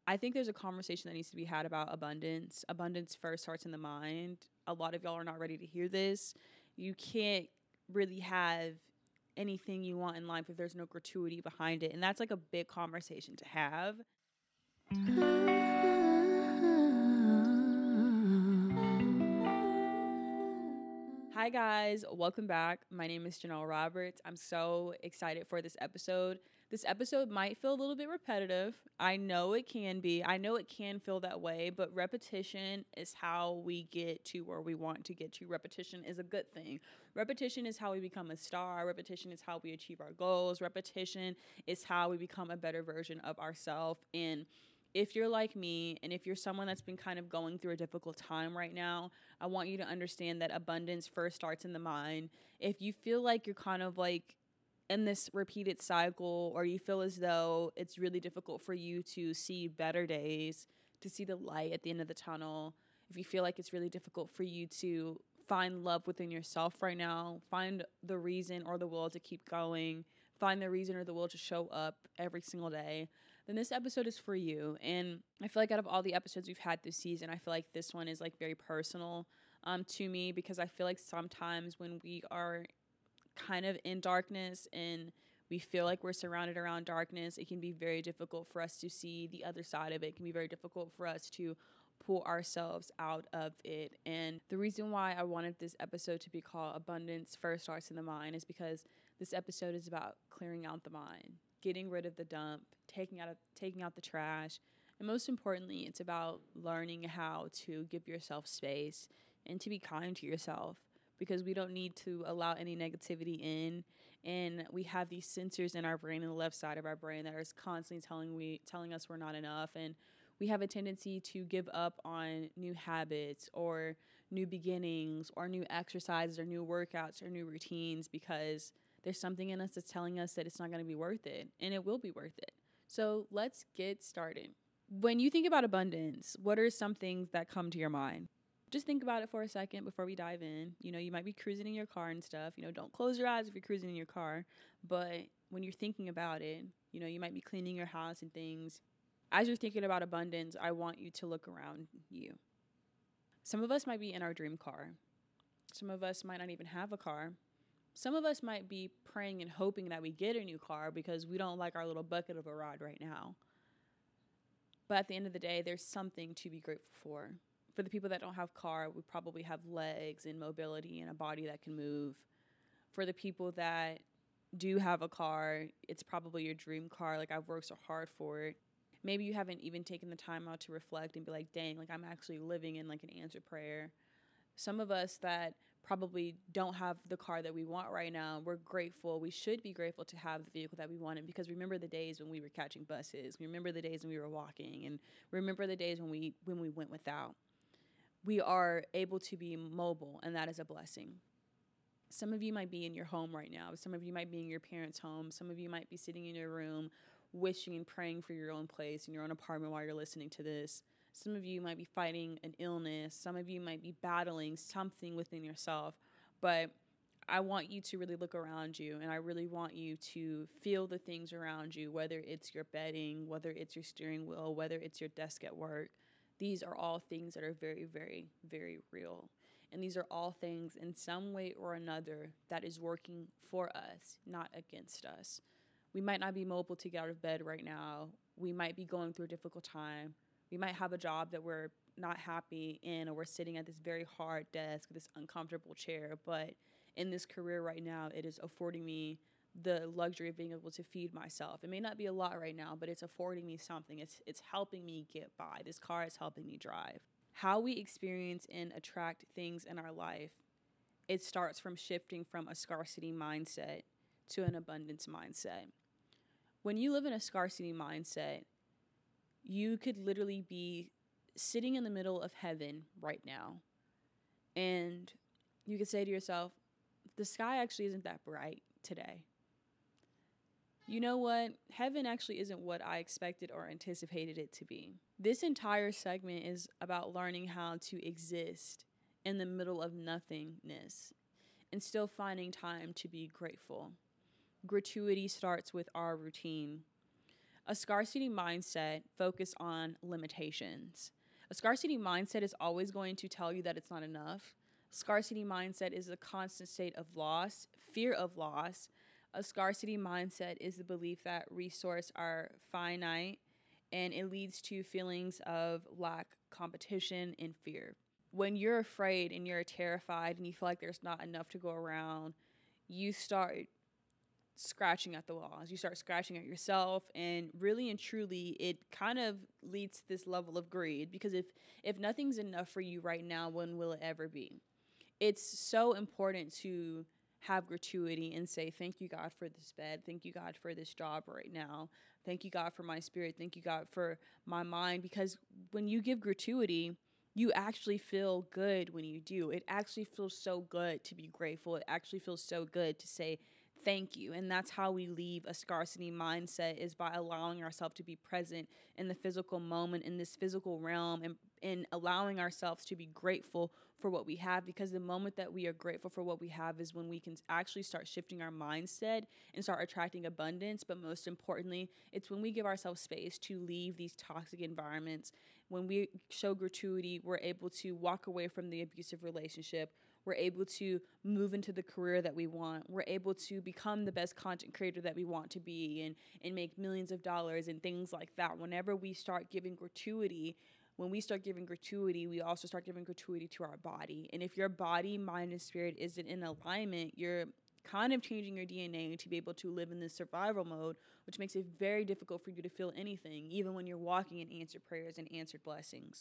I think there's a conversation that needs to be had about abundance. Abundance first starts in the mind. A lot of y'all are not ready to hear this. You can't really have anything you want in life if there's no gratuity behind it. And that's like a big conversation to have. Hi guys, welcome back. My name is Janelle Roberts. I'm so excited for this episode. This episode might feel a little bit repetitive. I know it can be. I know it can feel that way, but repetition is how we get to where we want to get to. Repetition is a good thing. Repetition is how we become a star. Repetition is how we achieve our goals. Repetition is how we become a better version of ourselves. And if you're like me, and if you're someone that's been kind of going through a difficult time right now, I want you to understand that abundance first starts in the mind. If you feel like you're kind of like in this repeated cycle, or you feel as though it's really difficult for you to see better days, to see the light at the end of the tunnel, if you feel like it's really difficult for you to find love within yourself right now, find the reason or the will to keep going, find the reason or the will to show up every single day, then this episode is for you. And I feel like out of all the episodes we've had this season, I feel like this one is like very personal to me, because I feel like sometimes when we are kind of in darkness and we feel like we're surrounded around darkness, it can be very difficult for us to see the other side of it. It can be very difficult for us to pull ourselves out of it. And the reason why I wanted this episode to be called Abundance First Starts in the Mind is because this episode is about clearing out the mind, getting rid of the dump, taking out the trash. And most importantly, it's about learning how to give yourself space and to be kind to yourself, because we don't need to allow any negativity in. And we have these sensors in our brain, in the left side of our brain, that are constantly telling us we're not enough. And we have a tendency to give up on new habits or new beginnings or new exercises or new workouts or new routines because there's something in us that's telling us that it's not going to be worth it, and it will be worth it. So let's get started. When you think about abundance, what are some things that come to your mind? Just think about it for a second before we dive in. You know, you might be cruising in your car and stuff. You know, don't close your eyes if you're cruising in your car. But when you're thinking about it, you know, you might be cleaning your house and things. As you're thinking about abundance, I want you to look around you. Some of us might be in our dream car. Some of us might not even have a car. Some of us might be praying and hoping that we get a new car because we don't like our little bucket of a ride right now. But at the end of the day, there's something to be grateful for. For the people that don't have car, we probably have legs and mobility and a body that can move. For the people that do have a car, it's probably your dream car. Like, I've worked so hard for it. Maybe you haven't even taken the time out to reflect and be like, dang, like I'm actually living in like an answered prayer. Some of us that probably don't have the car that we want right now, we're grateful. We should be grateful to have the vehicle that we wanted, because remember the days when we were catching buses. We remember the days when we were walking, and remember the days when we went without. We are able to be mobile, and that is a blessing. Some of you might be in your home right now. Some of you might be in your parents' home. Some of you might be sitting in your room wishing and praying for your own place in your own apartment while you're listening to this. Some of you might be fighting an illness. Some of you might be battling something within yourself. But I want you to really look around you, and I really want you to feel the things around you, whether it's your bedding, whether it's your steering wheel, whether it's your desk at work. These are all things that are very, very, very real. And these are all things in some way or another that is working for us, not against us. We might not be mobile to get out of bed right now. We might be going through a difficult time. We might have a job that we're not happy in, or we're sitting at this very hard desk, this uncomfortable chair. But in this career right now, it is affording me the luxury of being able to feed myself. It may not be a lot right now, but it's affording me something. It's helping me get by. This car is helping me drive. How we experience and attract things in our life, it starts from shifting from a scarcity mindset to an abundance mindset. When you live in a scarcity mindset, you could literally be sitting in the middle of heaven right now. And you could say to yourself, the sky actually isn't that bright today. You know what? Heaven actually isn't what I expected or anticipated it to be. This entire segment is about learning how to exist in the middle of nothingness and still finding time to be grateful. Gratuity starts with our routine. A scarcity mindset focus on limitations. A scarcity mindset is always going to tell you that it's not enough. Scarcity mindset is a constant state of loss, fear of loss. A scarcity mindset is the belief that resources are finite, and it leads to feelings of lack, competition, and fear. When you're afraid and you're terrified and you feel like there's not enough to go around, you start scratching at the walls. You start scratching at yourself, and really and truly it kind of leads to this level of greed, because if nothing's enough for you right now, when will it ever be? It's so important to have gratuity and say, thank you, God, for this bed. Thank you, God, for this job right now. Thank you, God, for my spirit. Thank you, God, for my mind. Because when you give gratuity, you actually feel good when you do. It actually feels so good to be grateful. It actually feels so good to say thank you. And that's how we leave a scarcity mindset, is by allowing ourselves to be present in the physical moment, in this physical realm, and allowing ourselves to be grateful for what we have. Because the moment that we are grateful for what we have is when we can actually start shifting our mindset and start attracting abundance. But most importantly, it's when we give ourselves space to leave these toxic environments. When we show gratuity, we're able to walk away from the abusive relationship. We're able to move into the career that we want. We're able to become the best content creator that we want to be, and make millions of dollars and things like that. Whenever we start giving gratuity, when we start giving gratuity, we also start giving gratuity to our body. And if your body, mind, and spirit isn't in alignment, you're kind of changing your DNA to be able to live in this survival mode, which makes it very difficult for you to feel anything, even when you're walking in answered prayers and answered blessings.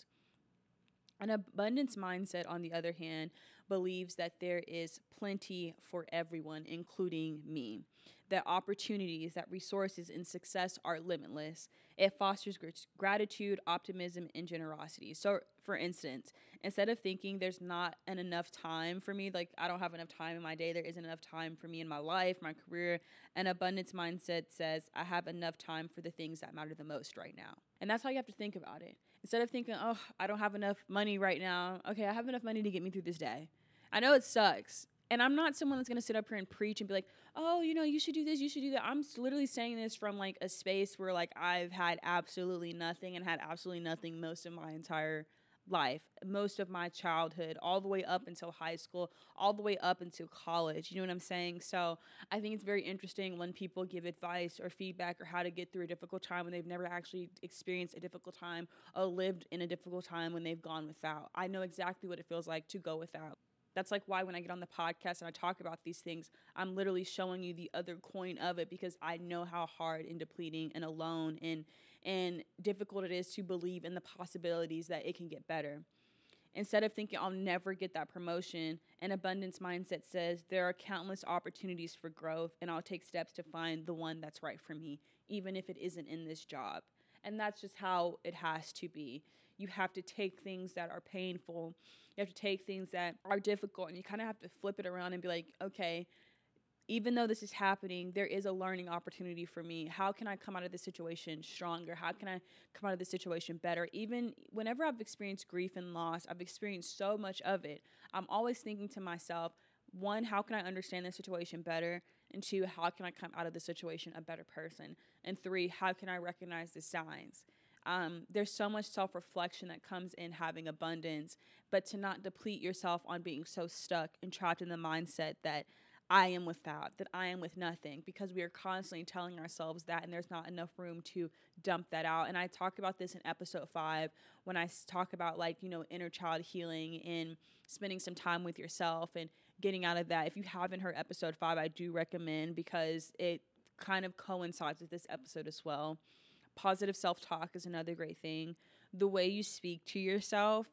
An abundance mindset, on the other hand, believes that there is plenty for everyone, including me. That opportunities, that resources, and success are limitless. It fosters gratitude, optimism, and generosity. So, for instance, instead of thinking there's not enough time for me, like I don't have enough time in my day, there isn't enough time for me in my life, my career, an abundance mindset says I have enough time for the things that matter the most right now. And that's how you have to think about it. Instead of thinking, oh, I don't have enough money right now. Okay, I have enough money to get me through this day. I know it sucks. And I'm not someone that's going to sit up here and preach and be like, oh, you should do this, you should do that. I'm literally saying this from like a space where like I've had absolutely nothing and had absolutely nothing most of my entire life, most of my childhood, all the way up until high school, all the way up until college. You know what I'm saying? So I think it's very interesting when people give advice or feedback or how to get through a difficult time when they've never actually experienced a difficult time or lived in a difficult time when they've gone without. I know exactly what it feels like to go without. That's like why when I get on the podcast and I talk about these things, I'm literally showing you the other coin of it, because I know how hard and depleting and alone and difficult it is to believe in the possibilities that it can get better. Instead of thinking I'll never get that promotion, an abundance mindset says there are countless opportunities for growth, and I'll take steps to find the one that's right for me, even if it isn't in this job. And that's just how it has to be. You have to take things that are painful. You have to take things that are difficult, and you kind of have to flip it around and be like, okay, even though this is happening, there is a learning opportunity for me. How can I come out of this situation stronger? How can I come out of this situation better? Even whenever I've experienced grief and loss, I've experienced so much of it. I'm always thinking to myself, one, how can I understand the situation better? And two, how can I come out of the situation a better person? And three, how can I recognize the signs? There's so much self-reflection that comes in having abundance, but to not deplete yourself on being so stuck and trapped in the mindset that I am without, that I am with nothing, because we are constantly telling ourselves that, and there's not enough room to dump that out. And I talk about this in episode 5 when I talk about inner child healing and spending some time with yourself and getting out of that. If you haven't heard episode 5, I do recommend, because it kind of coincides with this episode as well. Positive self-talk is another great thing. The way you speak to yourself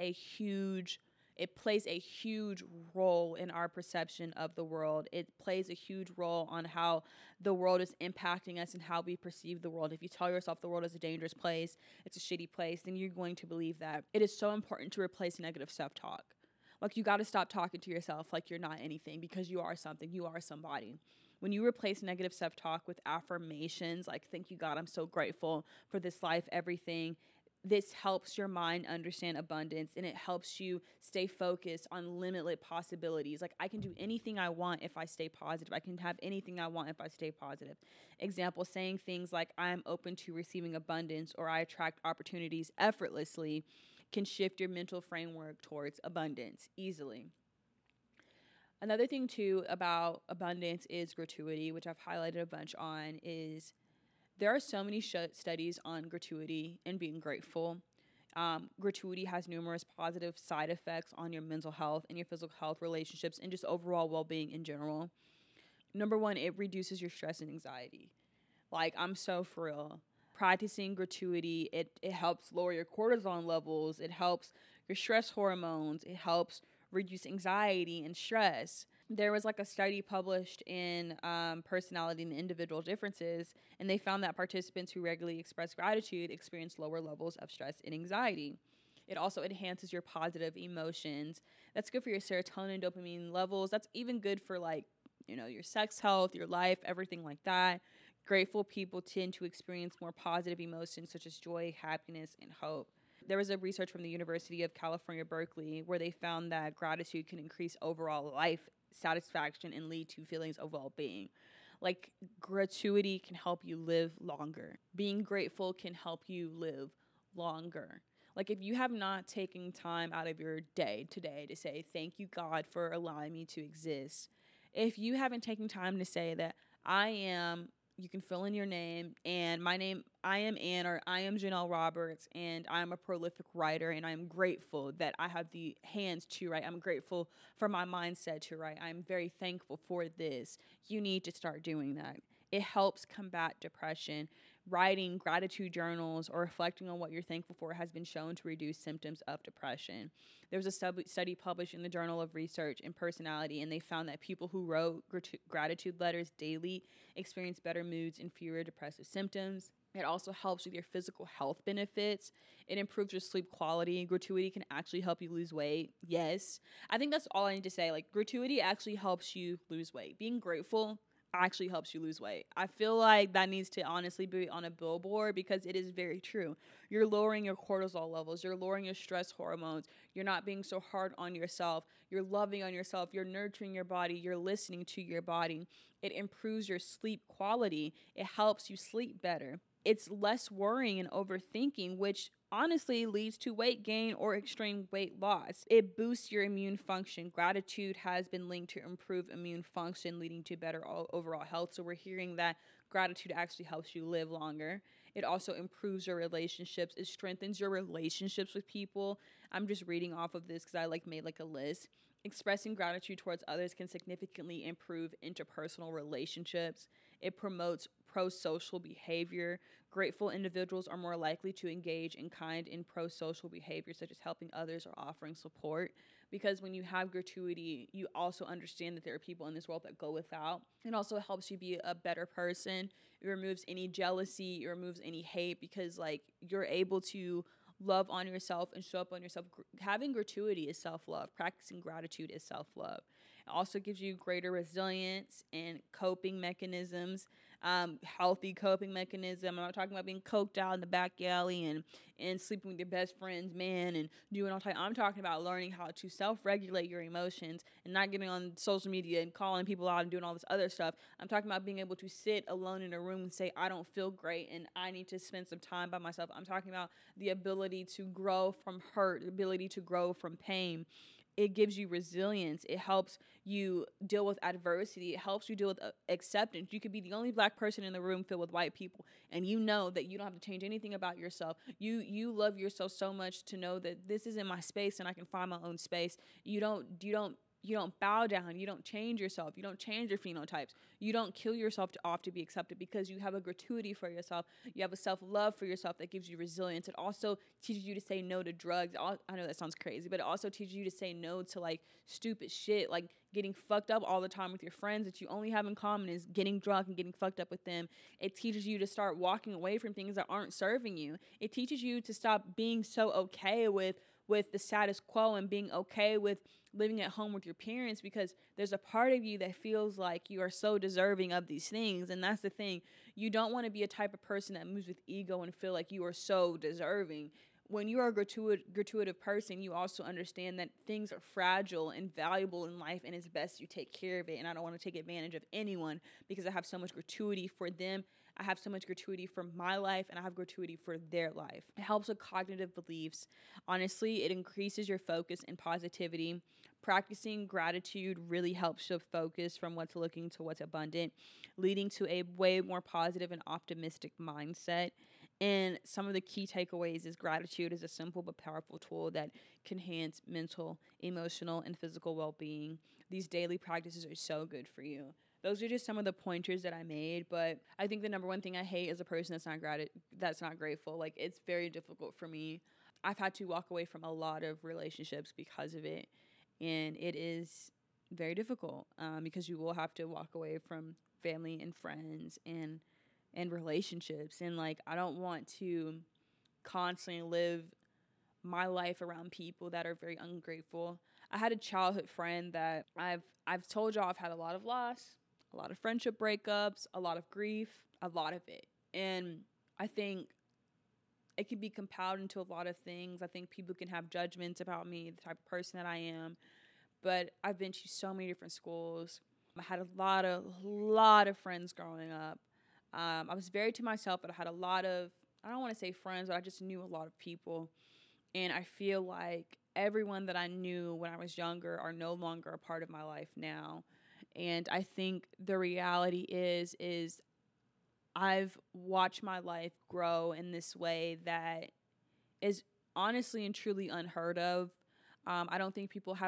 it plays a huge role in our perception of the world. It plays a huge role on how the world is impacting us and how we perceive the world. If you tell yourself the world is a dangerous place, it's a shitty place, then you're going to believe that. It is so important to replace negative self-talk. Like, you got to stop talking to yourself like you're not anything, because you are something. You are somebody. When you replace negative self-talk with affirmations like, thank you, God, I'm so grateful for this life, everything, this helps your mind understand abundance, and it helps you stay focused on limitless possibilities. Like, I can do anything I want if I stay positive. I can have anything I want if I stay positive. Example, saying things like, I'm open to receiving abundance, or I attract opportunities effortlessly, can shift your mental framework towards abundance easily. Another thing too about abundance is gratuity, which I've highlighted a bunch on, is there are so many studies on gratuity and being grateful. Gratuity has numerous positive side effects on your mental health and your physical health, relationships, and just overall well-being in general. Number one, it reduces your stress and anxiety. Like, I'm so for real. Practicing gratuity, it helps lower your cortisol levels. It helps your stress hormones. It helps reduce anxiety and stress. There was like a study published in Personality and Individual Differences, and they found that participants who regularly express gratitude experience lower levels of stress and anxiety. It also enhances your positive emotions. That's good for your serotonin, dopamine levels. That's even good for, like, your sex health, your life, everything like that. Grateful people tend to experience more positive emotions such as joy, happiness, and hope. There was a research from the University of California, Berkeley, where they found that gratitude can increase overall life satisfaction and lead to feelings of well-being. Like, gratuity can help you live longer. Being grateful can help you live longer. Like, if you have not taken time out of your day today to say, thank you, God, for allowing me to exist. If you haven't taken time to say that you can fill in your name, and my name, I am Ann, or I am Janelle Roberts, and I'm a prolific writer, and I'm grateful that I have the hands to write. I'm grateful for my mindset to write. I'm very thankful for this. You need to start doing that. It helps combat depression. Writing gratitude journals or reflecting on what you're thankful for has been shown to reduce symptoms of depression. There was a study published in the Journal of Research and Personality, and they found that people who wrote gratitude letters daily experience better moods and fewer depressive symptoms. It also helps with your physical health benefits. It improves your sleep quality. Gratuity can actually help you lose weight. Yes. I think that's all I need to say. Like, gratuity actually helps you lose weight. Being grateful actually helps you lose weight. I feel like that needs to honestly be on a billboard, because it is very true. You're lowering your cortisol levels. You're lowering your stress hormones. You're not being so hard on yourself. You're loving on yourself. You're nurturing your body. You're listening to your body. It improves your sleep quality. It helps you sleep better. It's less worrying and overthinking, which honestly leads to weight gain or extreme weight loss. It boosts your immune function. Gratitude has been linked to improve immune function, leading to better overall health. So we're hearing that gratitude actually helps you live longer. It also improves your relationships. It strengthens your relationships with people. I'm just reading off of this because I made a list. Expressing gratitude towards others can significantly improve interpersonal relationships. It promotes pro-social behavior. Grateful individuals are more likely to engage in kind and pro-social behavior, such as helping others or offering support. Because when you have gratuity, you also understand that there are people in this world that go without. It also helps you be a better person. It removes any jealousy. It removes any hate, because you're able to love on yourself and show up on yourself. Having gratuity is self-love. Practicing gratitude is self-love. It also gives you greater resilience and coping mechanisms, healthy coping mechanism. I'm not talking about being coked out in the back alley and sleeping with your best friend's man and doing all type. I'm talking about learning how to self-regulate your emotions and not getting on social media and calling people out and doing all this other stuff. I'm talking about being able to sit alone in a room and say, I don't feel great and I need to spend some time by myself. I'm talking about the ability to grow from hurt, the ability to grow from pain. It gives you resilience. It helps you deal with adversity. It helps you deal with acceptance. You could be the only black person in the room filled with white people, and you know that you don't have to change anything about yourself. You love yourself so much to know that this is in my space and I can find my own space. You don't bow down. You don't change yourself. You don't change your phenotypes. You don't kill yourself off to be accepted, because you have a gratuity for yourself. You have a self-love for yourself that gives you resilience. It also teaches you to say no to drugs. I know that sounds crazy, but it also teaches you to say no to stupid shit, like getting fucked up all the time with your friends that you only have in common is getting drunk and getting fucked up with them. It teaches you to start walking away from things that aren't serving you. It teaches you to stop being so okay with the status quo and being okay with living at home with your parents, because there's a part of you that feels like you are so deserving of these things. And that's the thing. You don't want to be a type of person that moves with ego and feel like you are so deserving. when you are a gratuitous person, you also understand that things are fragile and valuable in life, and it's best you take care of it. And I don't want to take advantage of anyone because I have so much gratuity for them. I have so much gratuity for my life, and I have gratuity for their life. It helps with cognitive beliefs. Honestly, it increases your focus and positivity. Practicing gratitude really helps shift focus from what's looking to what's abundant, leading to a way more positive and optimistic mindset. And some of the key takeaways is gratitude is a simple but powerful tool that can enhance mental, emotional, and physical well-being. These daily practices are so good for you. Those are just some of the pointers that I made, but I think the number one thing I hate is a person that's not grateful. Like, it's very difficult for me. I've had to walk away from a lot of relationships because of it, and it is very difficult because you will have to walk away from family and friends and relationships. And like, I don't want to constantly live my life around people that are very ungrateful. I had a childhood friend that I've told y'all I've had a lot of loss, a lot of friendship breakups, a lot of grief, a lot of it. And I think it can be compiled into a lot of things. I think people can have judgments about me, the type of person that I am. But I've been to so many different schools. I had a lot of friends growing up. I was very to myself, but I had a lot of, I don't want to say friends, but I just knew a lot of people. And I feel like everyone that I knew when I was younger are no longer a part of my life now. And I think the reality is I've watched my life grow in this way that is honestly and truly unheard of. I don't think people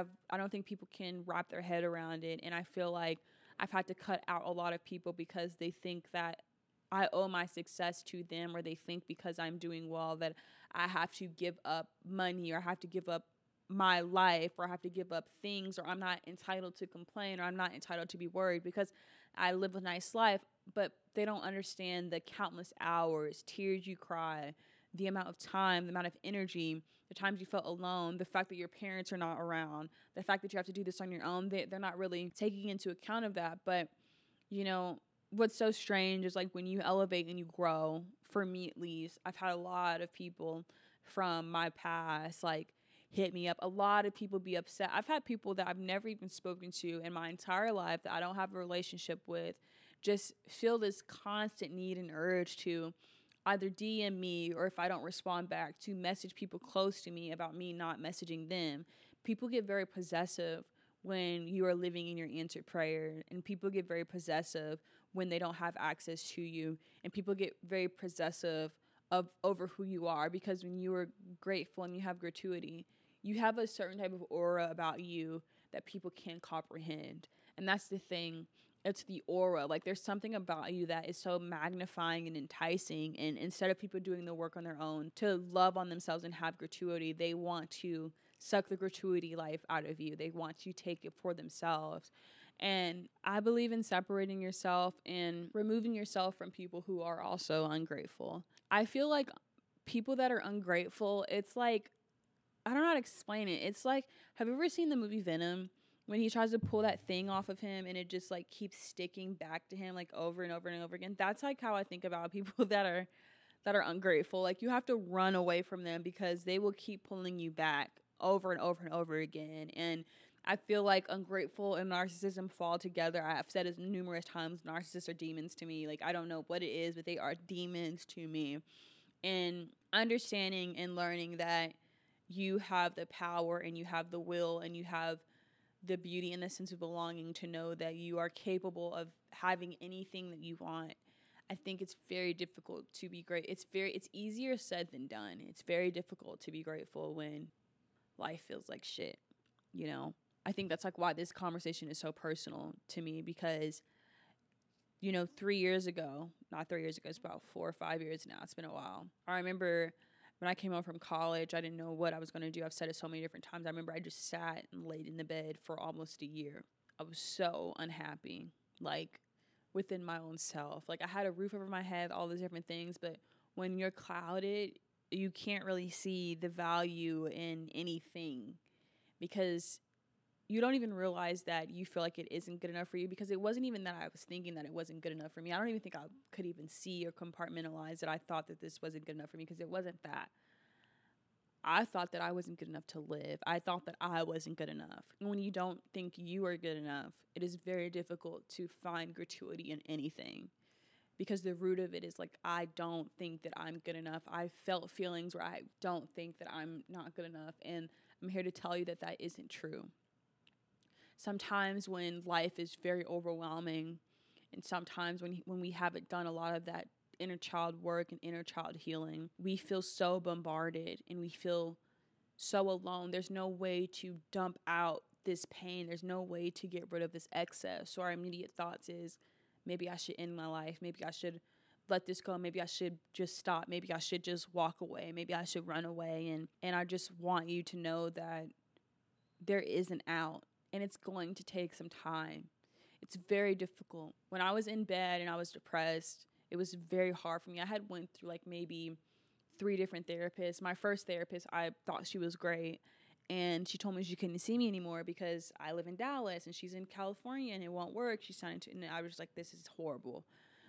can wrap their head around it. And I feel like I've had to cut out a lot of people because they think that I owe my success to them, or they think because I'm doing well that I have to give up money, or I have to give up my life, or I have to give up things, or I'm not entitled to complain, or I'm not entitled to be worried because I live a nice life. But they don't understand the countless hours, tears you cry, the amount of time, the amount of energy, the times you felt alone, the fact that your parents are not around, the fact that you have to do this on your own. They're not really taking into account of that. But, you know, what's so strange is like when you elevate and you grow, for me at least, I've had a lot of people from my past like hit me up. A lot of people be upset. I've had people that I've never even spoken to in my entire life that I don't have a relationship with just feel this constant need and urge to either DM me, or if I don't respond back, to message people close to me about me not messaging them. People get very possessive when you are living in your answered prayer, and people get very possessive when they don't have access to you, and people get very possessive of over who you are, because when you are grateful and you have gratuity, you have a certain type of aura about you that people can't comprehend. And that's the thing. It's the aura. Like, there's something about you that is so magnifying and enticing. And instead of people doing the work on their own to love on themselves and have gratuity, they want to suck the gratuity life out of you. They want to take it for themselves. And I believe in separating yourself and removing yourself from people who are also ungrateful. I feel like people that are ungrateful, it's like, I don't know how to explain it. It's like, have you ever seen the movie Venom? When he tries to pull that thing off of him and it just like keeps sticking back to him like over and over and over again. That's like how I think about people that are ungrateful. Like, you have to run away from them because they will keep pulling you back over and over and over again. And I feel like ungrateful and narcissism fall together. I've said it numerous times, narcissists are demons to me. Like, I don't know what it is, but they are demons to me. And understanding and learning that you have the power and you have the will and you have the beauty and the sense of belonging to know that you are capable of having anything that you want. I think it's very difficult to be great. It's easier said than done. It's very difficult to be grateful when life feels like shit, you know? I think that's like why this conversation is so personal to me, because, you know, 3 years ago, not 3 years ago, it's about 4 or 5 years now. It's been a while. I remember when I came home from college, I didn't know what I was going to do. I've said it so many different times. I remember I just sat and laid in the bed for almost a year. I was so unhappy, like, within my own self. Like, I had a roof over my head, all these different things, but when you're clouded, you can't really see the value in anything, because you don't even realize that you feel like it isn't good enough for you, because it wasn't even that I was thinking that it wasn't good enough for me. I don't even think I could even see or compartmentalize that I thought that this wasn't good enough for me, because it wasn't that. I thought that I wasn't good enough to live. I thought that I wasn't good enough. And when you don't think you are good enough, it is very difficult to find gratuity in anything, because the root of it is like, I don't think that I'm good enough. I felt feelings where I don't think that I'm not good enough. And I'm here to tell you that that isn't true. Sometimes when life is very overwhelming, and sometimes when we haven't done a lot of that inner child work and inner child healing, we feel so bombarded and we feel so alone. There's no way to dump out this pain. There's no way to get rid of this excess. So our immediate thoughts is, maybe I should end my life. Maybe I should let this go. Maybe I should just stop. Maybe I should just walk away. Maybe I should run away. And I just want you to know that there is an out, and it's going to take some time. It's very difficult. When I was in bed and I was depressed, it was very hard for me. I had went through like maybe 3 different therapists. My first therapist, I thought she was great, and she told me she couldn't see me anymore because I live in Dallas and she's in California and it won't work. She signed to, and I was like, this is horrible.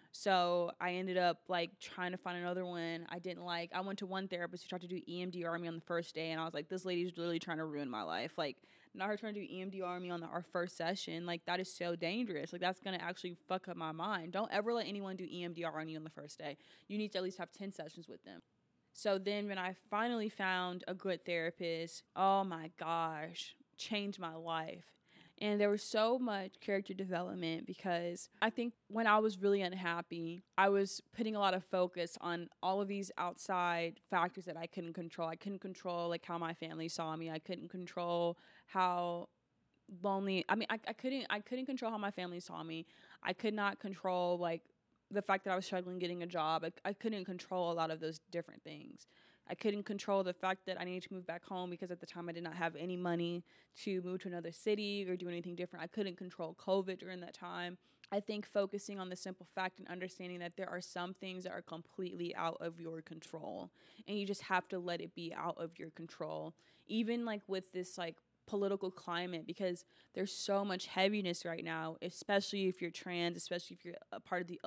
So I ended up like trying to find another one. I went to one therapist who tried to do EMDR on me on the first day, and I was like, this lady's literally trying to ruin my life. Like, not her trying to do EMDR on me on our first session. Like, that is so dangerous. Like, that's going to actually fuck up my mind. Don't ever let anyone do EMDR on you on the first day. You need to at least have 10 sessions with them. So then when I finally found a good therapist, oh my gosh, changed my life. And there was so much character development, because I think when I was really unhappy, I was putting a lot of focus on all of these outside factors that I couldn't control. I couldn't control like how my family saw me. I couldn't control how lonely. I mean, I couldn't control how my family saw me. I could not control like the fact that I was struggling getting a job. I couldn't control a lot of those different things. I couldn't control the fact that I needed to move back home, because at the time I did not have any money to move to another city or do anything different. I couldn't control COVID during that time. I think focusing on the simple fact and understanding that there are some things that are completely out of your control, and you just have to let it be out of your control. Even like with this like political climate, because there's so much heaviness right now, especially if you're trans, especially if you're a part of the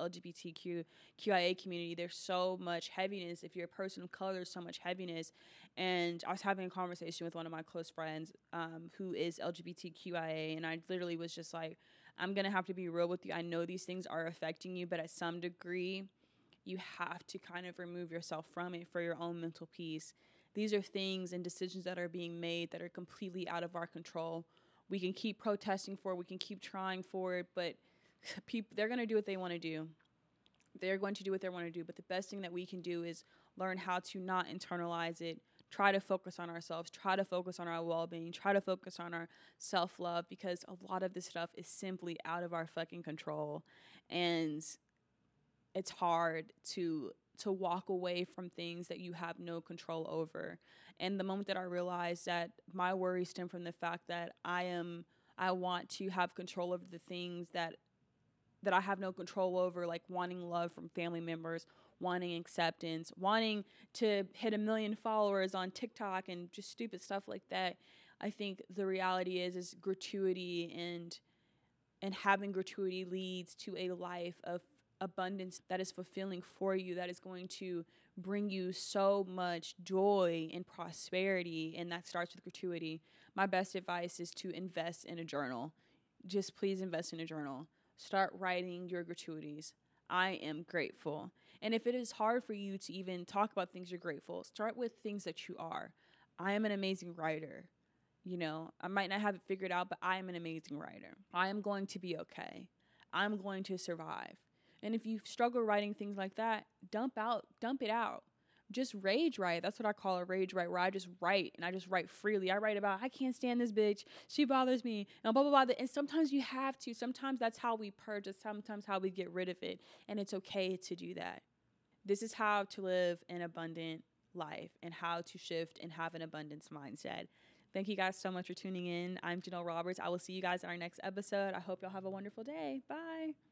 LGBTQIA community. There's so much heaviness. If you're a person of color, there's so much heaviness. And I was having a conversation with one of my close friends who is LGBTQIA, and I literally was just like, I'm gonna have to be real with you. I know these things are affecting you, but at some degree you have to kind of remove yourself from it for your own mental peace. These are things and decisions that are being made that are completely out of our control. We can keep protesting for it. We can keep trying for it, but they're going to do what they want to do. They're going to do what they want to do. But the best thing that we can do is learn how to not internalize it. Try to focus on ourselves. Try to focus on our well-being. Try to focus on our self-love, because a lot of this stuff is simply out of our fucking control. And it's hard to walk away from things that you have no control over. And the moment that I realized that my worries stem from the fact that I want to have control over the things that I have no control over, like wanting love from family members, wanting acceptance, wanting to hit 1 million followers on TikTok and just stupid stuff like that. I think the reality is gratuity and having gratuity leads to a life of abundance that is fulfilling for you, that is going to bring you so much joy and prosperity, and that starts with gratuity. My best advice is to invest in a journal. Just please invest in a journal. Start writing your gratuities. I am grateful. And if it is hard for you to even talk about things you're grateful, start with things that you are. I am an amazing writer. You know, I might not have it figured out, but I am an amazing writer. I am going to be okay. I'm going to survive. And if you struggle writing things like that, dump it out. Just rage write. That's what I call a rage write, where I just write, and I just write freely. I write about, I can't stand this bitch. She bothers me. And blah, blah, blah. And sometimes you have to. Sometimes that's how we purge it. Sometimes how we get rid of it. And it's okay to do that. This is how to live an abundant life and how to shift and have an abundance mindset. Thank you guys so much for tuning in. I'm Janelle Roberts. I will see you guys in our next episode. I hope y'all have a wonderful day. Bye.